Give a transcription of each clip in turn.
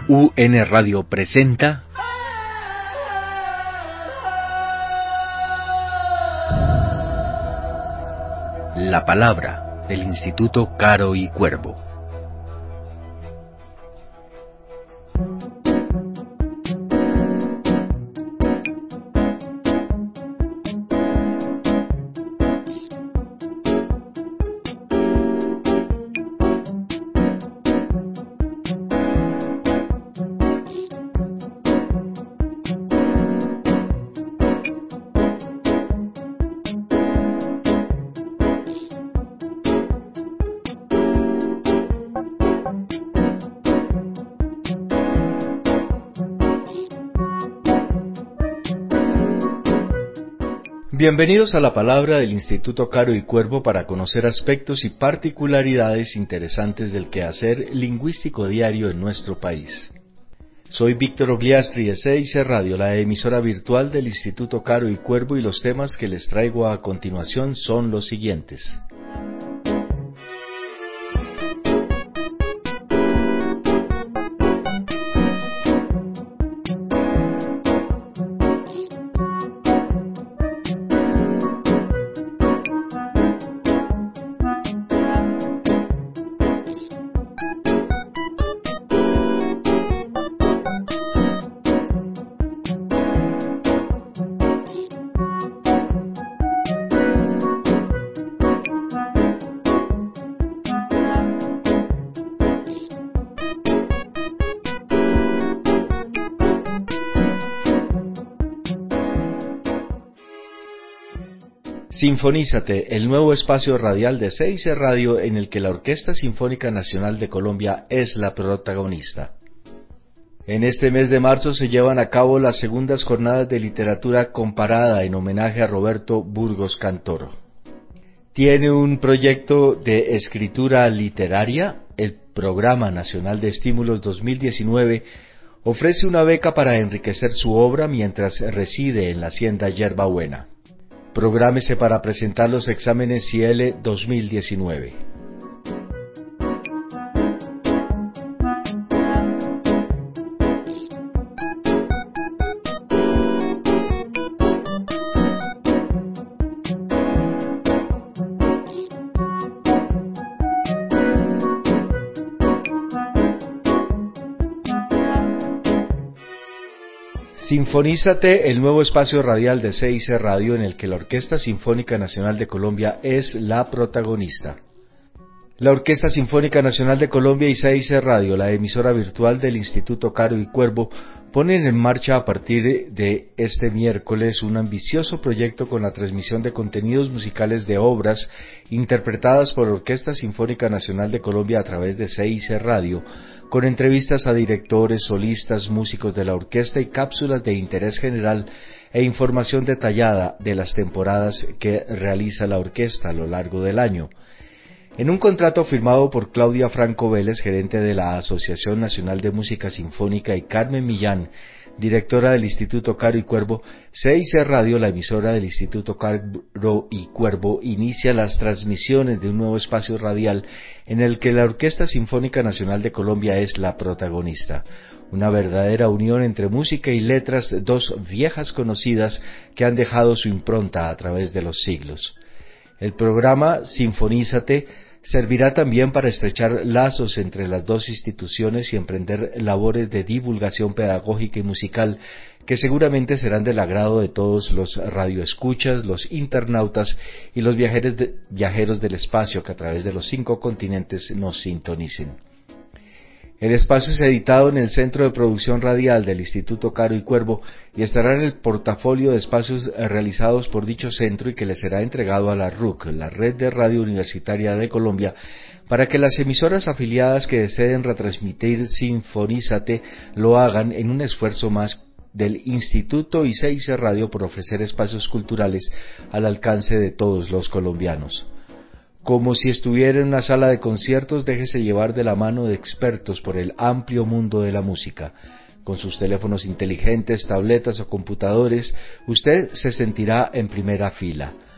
UN Radio presenta La Palabra del Instituto Caro y Cuervo. Bienvenidos a La Palabra del Instituto Caro y Cuervo para conocer aspectos y particularidades interesantes del quehacer lingüístico diario en nuestro país. Soy Víctor Ogliastri de CIC Radio, la emisora virtual del Instituto Caro y Cuervo, y los temas que les traigo a continuación son los siguientes. Sinfonízate, el nuevo espacio radial de CIC Radio en el que la Orquesta Sinfónica Nacional de Colombia es la protagonista. En este mes de marzo se llevan a cabo las segundas jornadas de literatura comparada en homenaje a Roberto Burgos Cantoro. Tiene un proyecto de escritura literaria. El Programa Nacional de Estímulos 2019 ofrece una beca para enriquecer su obra mientras reside en la Hacienda Yerbabuena. Prográmese para presentar los exámenes Ciele 2019. Sinfonízate, el nuevo espacio radial de CIC Radio en el que la Orquesta Sinfónica Nacional de Colombia es la protagonista. La Orquesta Sinfónica Nacional de Colombia y CIC Radio, la emisora virtual del Instituto Caro y Cuervo, ponen en marcha a partir de este miércoles un ambicioso proyecto con la transmisión de contenidos musicales de obras interpretadas por la Orquesta Sinfónica Nacional de Colombia a través de CIC Radio, con entrevistas a directores, solistas, músicos de la orquesta y cápsulas de interés general e información detallada de las temporadas que realiza la orquesta a lo largo del año. En un contrato firmado por Claudia Franco Vélez, gerente de la Asociación Nacional de Música Sinfónica, y Carmen Millán, directora del Instituto Caro y Cuervo, CIC Radio, la emisora del Instituto Caro y Cuervo, inicia las transmisiones de un nuevo espacio radial en el que la Orquesta Sinfónica Nacional de Colombia es la protagonista. Una verdadera unión entre música y letras, dos viejas conocidas que han dejado su impronta a través de los siglos. El programa Sinfonízate servirá también para estrechar lazos entre las dos instituciones y emprender labores de divulgación pedagógica y musical que seguramente serán del agrado de todos los radioescuchas, los internautas y los viajeros del espacio que a través de los 5 continentes nos sintonicen. El espacio es editado en el Centro de Producción Radial del Instituto Caro y Cuervo y estará en el portafolio de espacios realizados por dicho centro y que le será entregado a la RUC, la Red de Radio Universitaria de Colombia, para que las emisoras afiliadas que deseen retransmitir Sinfonízate lo hagan en un esfuerzo más del Instituto y CIC Radio por ofrecer espacios culturales al alcance de todos los colombianos. Como si estuviera en una sala de conciertos, déjese llevar de la mano de expertos por el amplio mundo de la música. Con sus teléfonos inteligentes, tabletas o computadores, usted se sentirá en primera fila.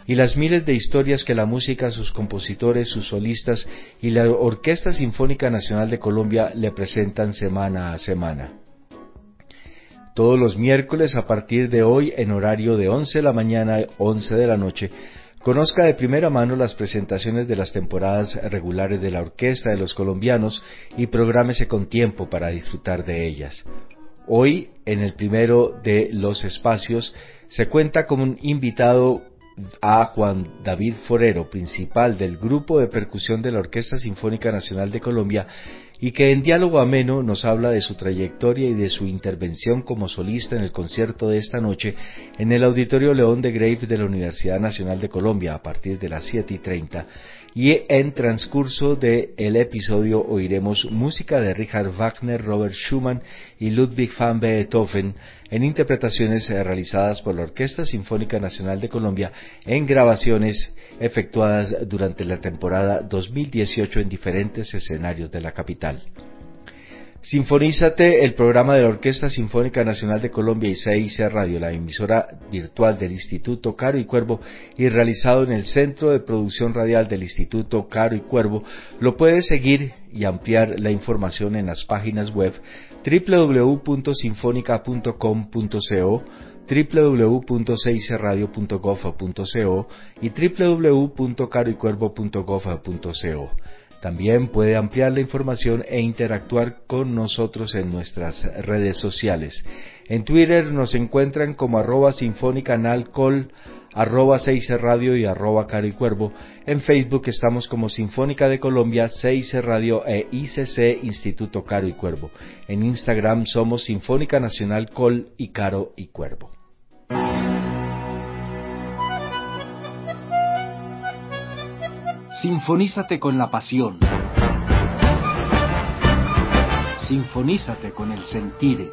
y las miles de historias que la música, sus compositores, sus solistas y la Orquesta Sinfónica Nacional de Colombia le presentan semana a semana. Todos los miércoles a partir de hoy en horario de 11 de la mañana a 11 de la noche, conozca de primera mano las presentaciones de las temporadas regulares de la Orquesta de los Colombianos y prográmese con tiempo para disfrutar de ellas. Hoy, en el primero de los espacios, se cuenta con un invitado a Juan David Forero, principal del grupo de percusión de la Orquesta Sinfónica Nacional de Colombia, y que en diálogo ameno nos habla de su trayectoria y de su intervención como solista en el concierto de esta noche en el Auditorio León de Greiff de la Universidad Nacional de Colombia a partir de las 7:30, y en transcurso del episodio oiremos música de Richard Wagner, Robert Schumann y Ludwig van Beethoven en interpretaciones realizadas por la Orquesta Sinfónica Nacional de Colombia en grabaciones efectuadas durante la temporada 2018 en diferentes escenarios de la capital. Sinfonízate, el programa de la Orquesta Sinfónica Nacional de Colombia y CIC Radio, la emisora virtual del Instituto Caro y Cuervo y realizado en el Centro de Producción Radial del Instituto Caro y Cuervo, lo puedes seguir y ampliar la información en las páginas web www.sinfonica.com.co, www.cicradio.gov.co y www.caroycuervo.gov.co. También puede ampliar la información e interactuar con nosotros en nuestras redes sociales. En Twitter nos encuentran como @sinfonicanalcol, @CICRadio y @Caroycuervo. En Facebook estamos como Sinfónica de Colombia, CIC Radio e ICC Instituto Caro y Cuervo. En Instagram somos Sinfónica Nacional Col y Caro y Cuervo. Sinfonízate con la pasión. Sinfonízate con el sentire.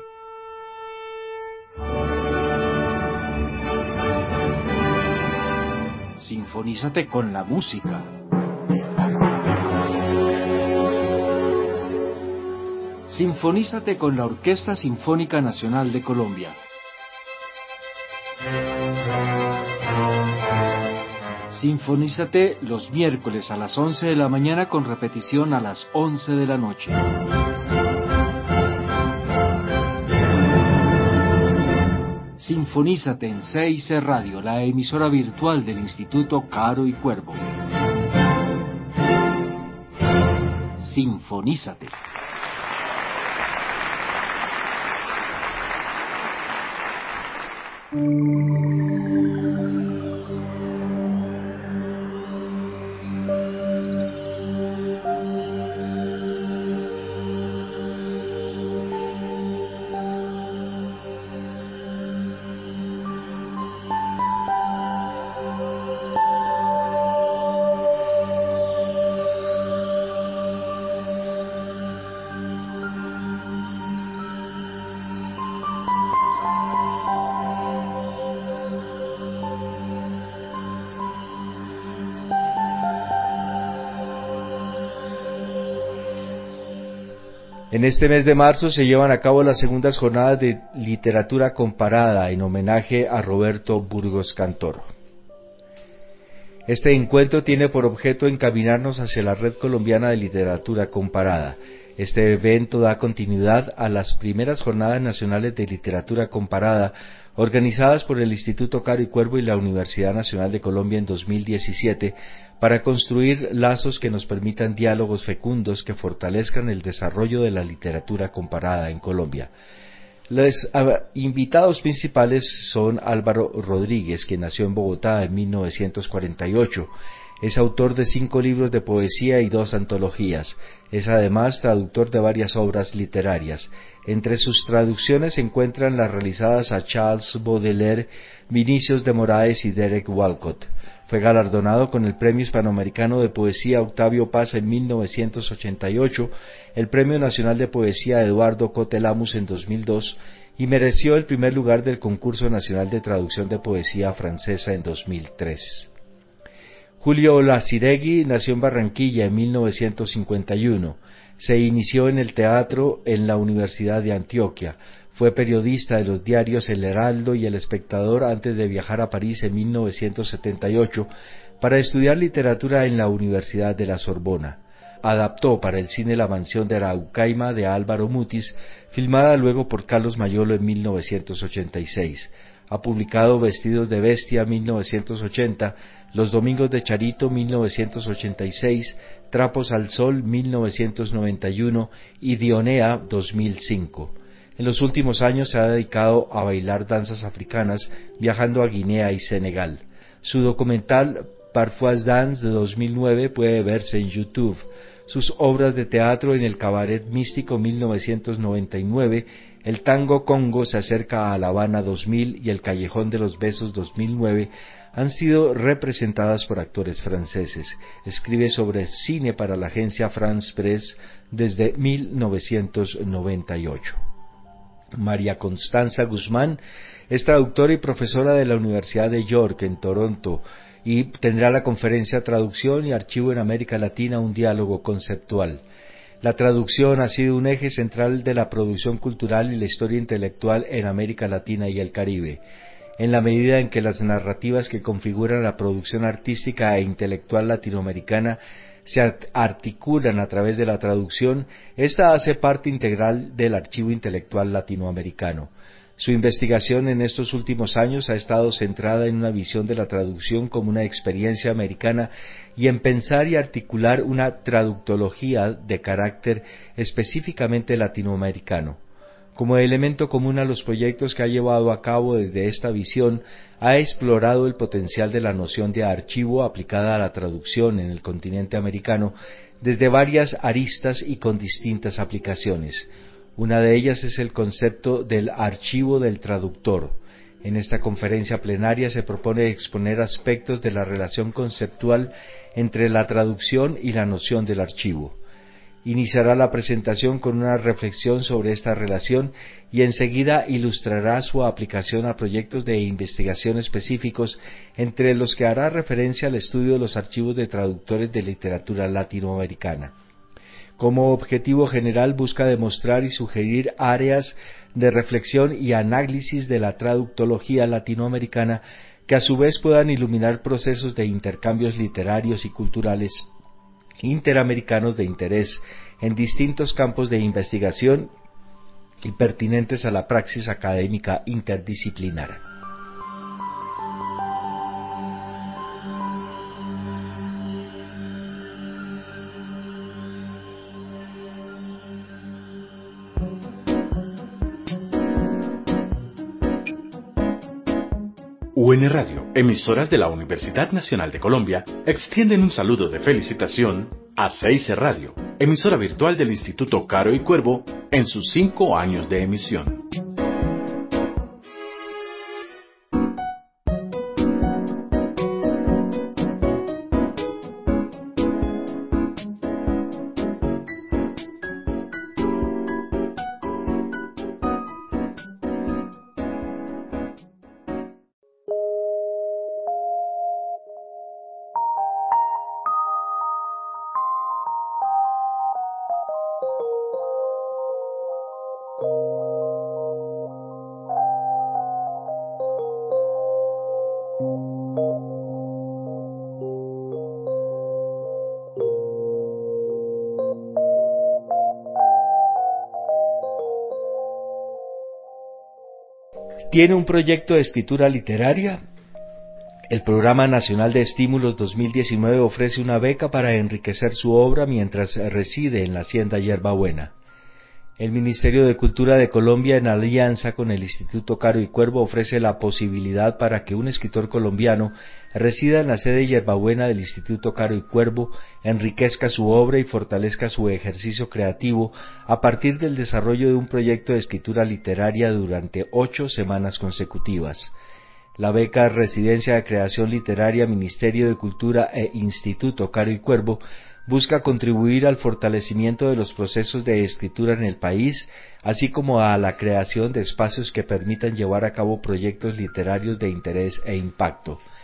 Sinfonízate con la música. Sinfonízate con la Orquesta Sinfónica Nacional de Colombia. Sinfonízate los miércoles a las 11 de la mañana con repetición a las 11 de la noche. Sinfonízate en CIC Radio, la emisora virtual del Instituto Caro y Cuervo. Sinfonízate. En este mes de marzo se llevan a cabo las segundas jornadas de literatura comparada en homenaje a Roberto Burgos Cantor. Este encuentro tiene por objeto encaminarnos hacia la Red Colombiana de Literatura Comparada. Este evento da continuidad a las primeras jornadas nacionales de literatura comparada organizadas por el Instituto Caro y Cuervo y la Universidad Nacional de Colombia en 2017 para construir lazos que nos permitan diálogos fecundos que fortalezcan el desarrollo de la literatura comparada en Colombia. Los invitados principales son Álvaro Rodríguez, que nació en Bogotá en 1948. Es autor de 5 libros de poesía y 2 antologías. Es además traductor de varias obras literarias. Entre sus traducciones se encuentran las realizadas a Charles Baudelaire, Vinicius de Moraes y Derek Walcott. Fue galardonado con el Premio Hispanoamericano de Poesía Octavio Paz en 1988, el Premio Nacional de Poesía Eduardo Cote Lamus en 2002 y mereció el primer lugar del Concurso Nacional de Traducción de Poesía Francesa en 2003. Julio Laziregui nació en Barranquilla en 1951. Se inició en el teatro en la Universidad de Antioquia. Fue periodista de los diarios El Heraldo y El Espectador antes de viajar a París en 1978 para estudiar literatura en la Universidad de la Sorbona. Adaptó para el cine La mansión de Araucaima de Álvaro Mutis, filmada luego por Carlos Mayolo en 1986. Ha publicado Vestidos de Bestia 1980, Los Domingos de Charito 1986, Trapos al Sol 1991 y Dionea 2005. En los últimos años se ha dedicado a bailar danzas africanas, viajando a Guinea y Senegal. Su documental Parfois Dance de 2009 puede verse en YouTube. Sus obras de teatro en el Cabaret Místico 1999, el Tango Congo se acerca a La Habana 2000 y el Callejón de los Besos 2009 han sido representadas por actores franceses. Escribe sobre cine para la agencia France Press desde 1998. María Constanza Guzmán es traductora y profesora de la Universidad de York en Toronto y tendrá la conferencia Traducción y Archivo en América Latina, un diálogo conceptual. La traducción ha sido un eje central de la producción cultural y la historia intelectual en América Latina y el Caribe. En la medida en que las narrativas que configuran la producción artística e intelectual latinoamericana se articulan a través de la traducción, esta hace parte integral del archivo intelectual latinoamericano. Su investigación en estos últimos años ha estado centrada en una visión de la traducción como una experiencia americana y en pensar y articular una traductología de carácter específicamente latinoamericano. Como elemento común a los proyectos que ha llevado a cabo desde esta visión, ha explorado el potencial de la noción de archivo aplicada a la traducción en el continente americano desde varias aristas y con distintas aplicaciones. Una de ellas es el concepto del archivo del traductor. En esta conferencia plenaria se propone exponer aspectos de la relación conceptual entre la traducción y la noción del archivo. Iniciará la presentación con una reflexión sobre esta relación y enseguida ilustrará su aplicación a proyectos de investigación específicos, entre los que hará referencia al estudio de los archivos de traductores de literatura latinoamericana. Como objetivo general busca demostrar y sugerir áreas de reflexión y análisis de la traductología latinoamericana que a su vez puedan iluminar procesos de intercambios literarios y culturales interamericanos de interés en distintos campos de investigación y pertinentes a la praxis académica interdisciplinar. UN Radio, emisoras de la Universidad Nacional de Colombia, extienden un saludo de felicitación a 6 Radio, emisora virtual del Instituto Caro y Cuervo, en sus 5 años de emisión. ¿Tiene un proyecto de escritura literaria? El Programa Nacional de Estímulos 2019 ofrece una beca para enriquecer su obra mientras reside en la Hacienda Yerbabuena. El Ministerio de Cultura de Colombia, en alianza con el Instituto Caro y Cuervo, ofrece la posibilidad para que un escritor colombiano resida en la sede Yerbabuena del Instituto Caro y Cuervo, enriquezca su obra y fortalezca su ejercicio creativo a partir del desarrollo de un proyecto de escritura literaria durante 8 semanas consecutivas. La beca Residencia de Creación Literaria, Ministerio de Cultura e Instituto Caro y Cuervo busca contribuir al fortalecimiento de los procesos de escritura en el país, así como a la creación de espacios que permitan llevar a cabo proyectos literarios de interés e impacto.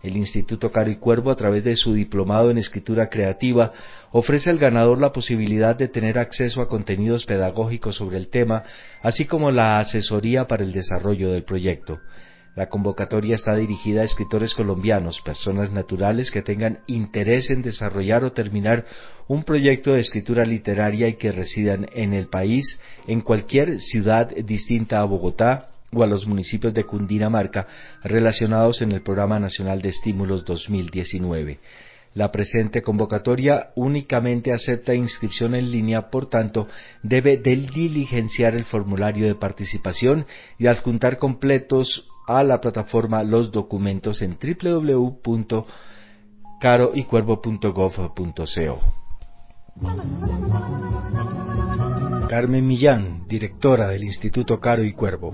El Instituto Caro y Cuervo, a través de su diplomado en escritura creativa, ofrece al ganador la posibilidad de tener acceso a contenidos pedagógicos sobre el tema, así como la asesoría para el desarrollo del proyecto. La convocatoria está dirigida a escritores colombianos, personas naturales que tengan interés en desarrollar o terminar un proyecto de escritura literaria y que residan en el país, en cualquier ciudad distinta a Bogotá, o a los municipios de Cundinamarca relacionados en el Programa Nacional de Estímulos 2019. La presente convocatoria únicamente acepta inscripción en línea, por tanto, debe diligenciar el formulario de participación y adjuntar completos a la plataforma los documentos en www.caroycuervo.gov.co. Carmen Millán, directora del Instituto Caro y Cuervo.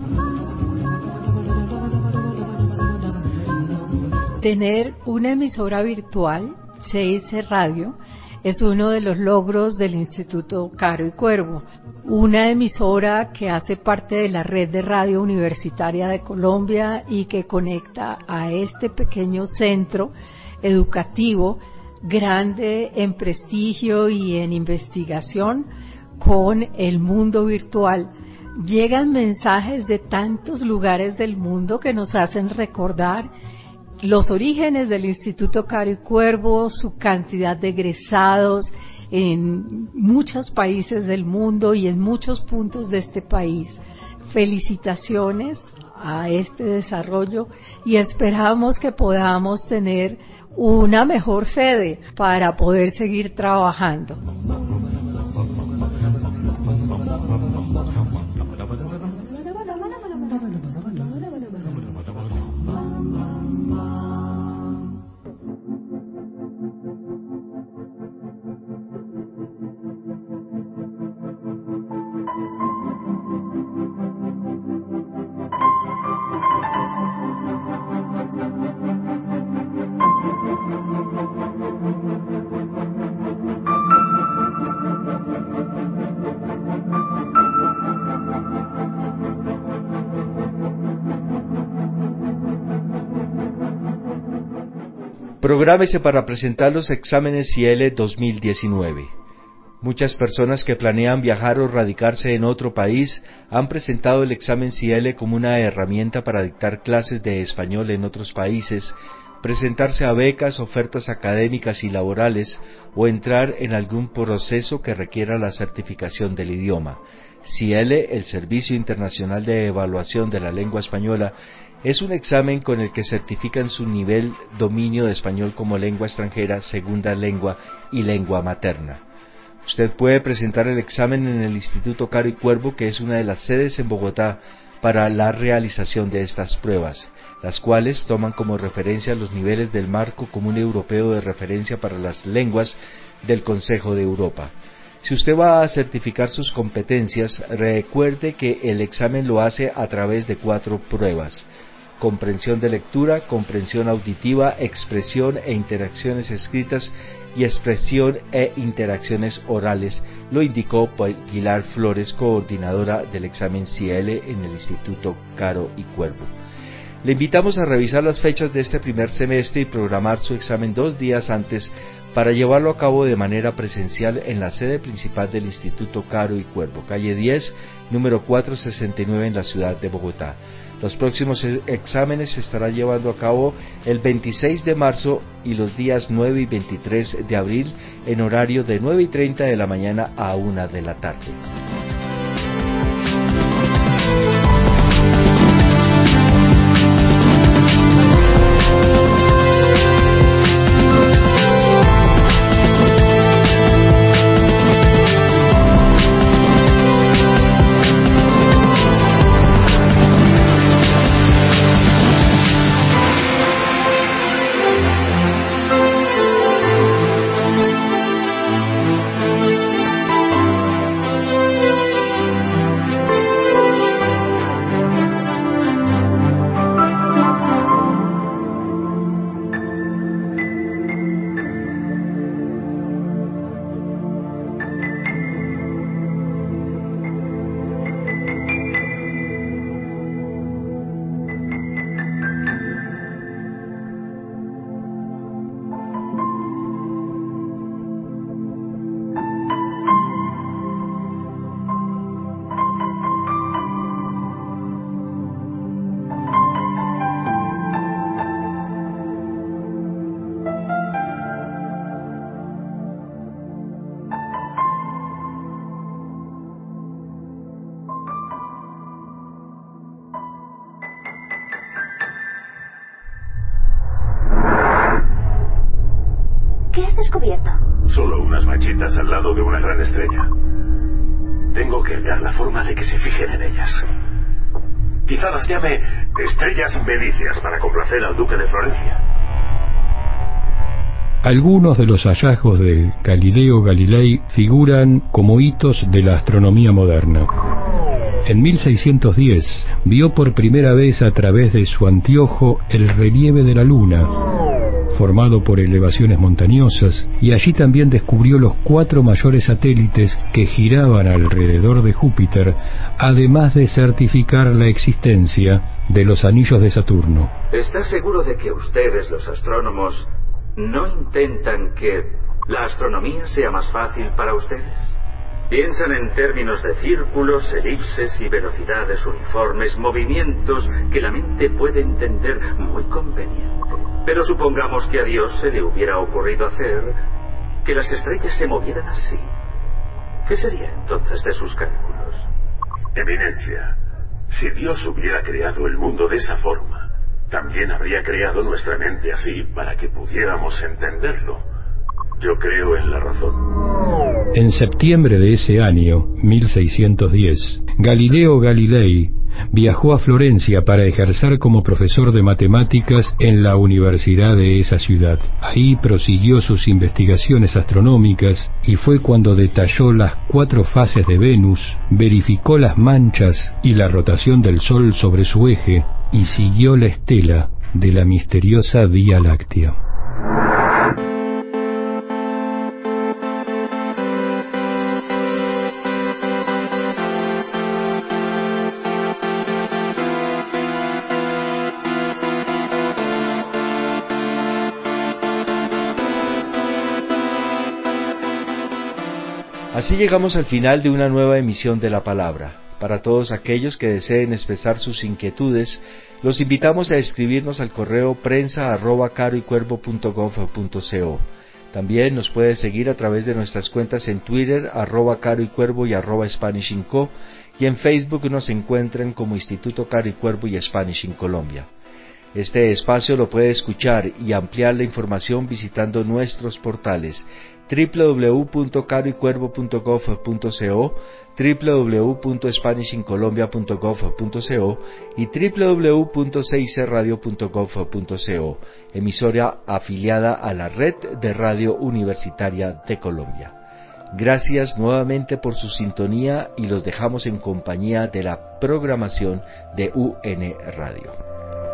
Tener una emisora virtual, CIC Radio, es uno de los logros del Instituto Caro y Cuervo, una emisora que hace parte de la red de radio universitaria de Colombia y que conecta a este pequeño centro educativo, grande en prestigio y en investigación, con el mundo virtual. Llegan mensajes de tantos lugares del mundo que nos hacen recordar los orígenes del Instituto Caro y Cuervo, su cantidad de egresados en muchos países del mundo y en muchos puntos de este país. Felicitaciones a este desarrollo y esperamos que podamos tener una mejor sede para poder seguir trabajando. Prográmese para presentar los exámenes CIELE 2019. Muchas personas que planean viajar o radicarse en otro país han presentado el examen CIELE como una herramienta para dictar clases de español en otros países, presentarse a becas, ofertas académicas y laborales o entrar en algún proceso que requiera la certificación del idioma. CIELE, el Servicio Internacional de Evaluación de la Lengua Española, es un examen con el que certifican su nivel dominio de español como lengua extranjera, segunda lengua y lengua materna. Usted puede presentar el examen en el Instituto Caro y Cuervo, que es una de las sedes en Bogotá para la realización de estas pruebas, las cuales toman como referencia los niveles del Marco Común Europeo de Referencia para las Lenguas del Consejo de Europa. Si usted va a certificar sus competencias, recuerde que el examen lo hace a través de 4 pruebas: comprensión de lectura, comprensión auditiva, expresión e interacciones escritas y expresión e interacciones orales, lo indicó Pilar Flores, coordinadora del examen CIELE en el Instituto Caro y Cuervo. Le invitamos a revisar las fechas de este primer semestre y programar su examen 2 días antes para llevarlo a cabo de manera presencial en la sede principal del Instituto Caro y Cuervo, calle 10, número 469 en la ciudad de Bogotá. Los próximos exámenes se estarán llevando a cabo el 26 de marzo y los días 9 y 23 de abril en horario de 9:30 de la mañana a 1 de la tarde. manchitas al lado de una gran estrella. Tengo que hallar la forma de que se fijen en ellas. Quizá las llame estrellas medicias para complacer al duque de Florencia. Algunos de los hallazgos de Galileo Galilei figuran como hitos de la astronomía moderna. En 1610 vio por primera vez a través de su anteojo el relieve de la Luna, formado por elevaciones montañosas, y allí también descubrió los 4 mayores satélites que giraban alrededor de Júpiter, además de certificar la existencia de los anillos de Saturno. ¿Está seguro de que ustedes, los astrónomos, no intentan que la astronomía sea más fácil para ustedes? Piensan en términos de círculos, elipses y velocidades uniformes, movimientos que la mente puede entender muy conveniente. Pero supongamos que a Dios se le hubiera ocurrido hacer que las estrellas se movieran así. ¿Qué sería entonces de sus cálculos? Eminencia, si Dios hubiera creado el mundo de esa forma, también habría creado nuestra mente así para que pudiéramos entenderlo. Yo creo en la razón. En septiembre de ese año, 1610, Galileo Galilei viajó a Florencia para ejercer como profesor de matemáticas en la universidad de esa ciudad. Ahí prosiguió sus investigaciones astronómicas y fue cuando detalló las 4 fases de Venus, verificó las manchas y la rotación del Sol sobre su eje y siguió la estela de la misteriosa Vía Láctea. Así llegamos al final de una nueva emisión de La Palabra. Para todos aquellos que deseen expresar sus inquietudes, los invitamos a escribirnos al correo prensa@caroycuervo.gov.co. También nos puede seguir a través de nuestras cuentas en Twitter, @caroycuervo y @SpanishInCo, y en Facebook nos encuentran como Instituto Caro y Cuervo y Spanish in Colombia. Este espacio lo puede escuchar y ampliar la información visitando nuestros portales www.caroycuervo.gov.co, www.spanishincolombia.gov.co y www.6radio.gov.co, emisora afiliada a la Red de Radio Universitaria de Colombia. Gracias nuevamente por su sintonía y los dejamos en compañía de la programación de UN Radio.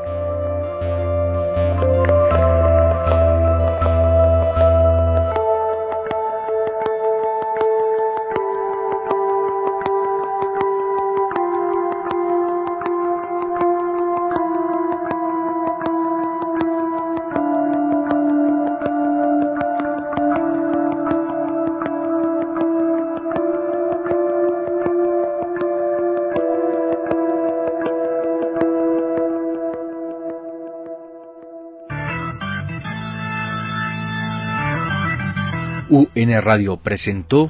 UN Radio presentó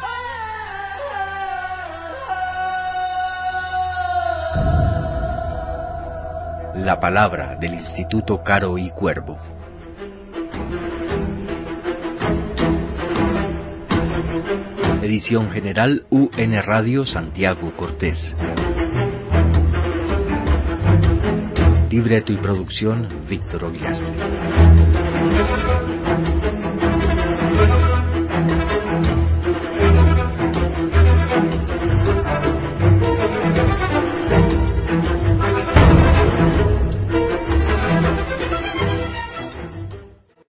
La Palabra del Instituto Caro y Cuervo. Edición general UN Radio Santiago Cortés. Libreto y producción Víctor Ogliastri.